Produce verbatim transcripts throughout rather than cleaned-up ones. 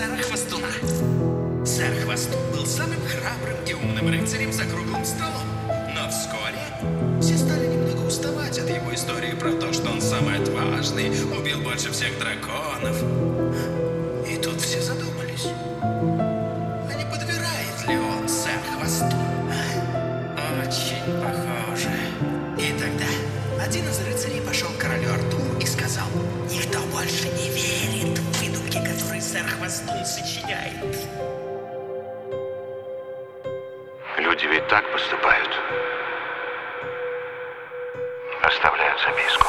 сэра Хвостуна. Сэр Хвостун был самым храбрым и умным рыцарем за круглым столом. Но вскоре все стали немного уставать от его истории про то, что он самый отважный, убил больше всех драконов. И тут все задумались, а не подбирает ли он сэр Хвостун? А? Очень похоже. И тогда один из рыцарей пошел к королю Артуру и сказал: никто больше не верит в выдумки, которые сэр Хвостун сочиняет. Люди ведь так поступают. Оставляют записку.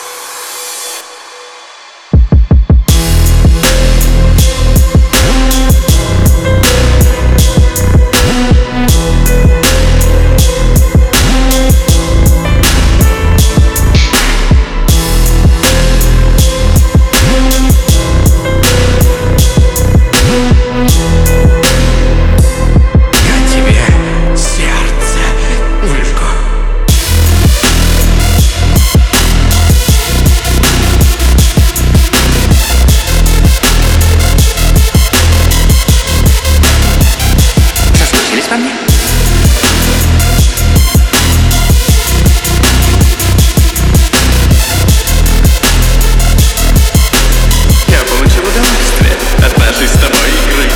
По мне. Я получил удовольствие от нашей с тобой игры.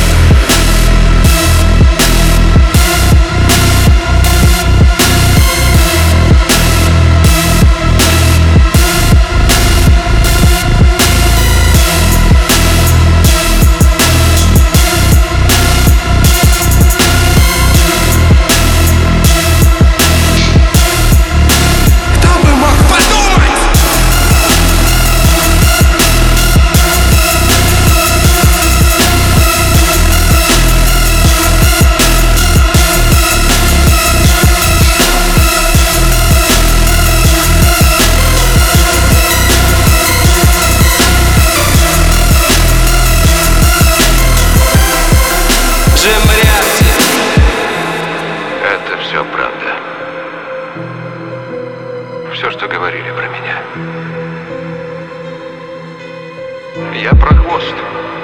Это все правда. Все, что говорили про меня. Я про хвост.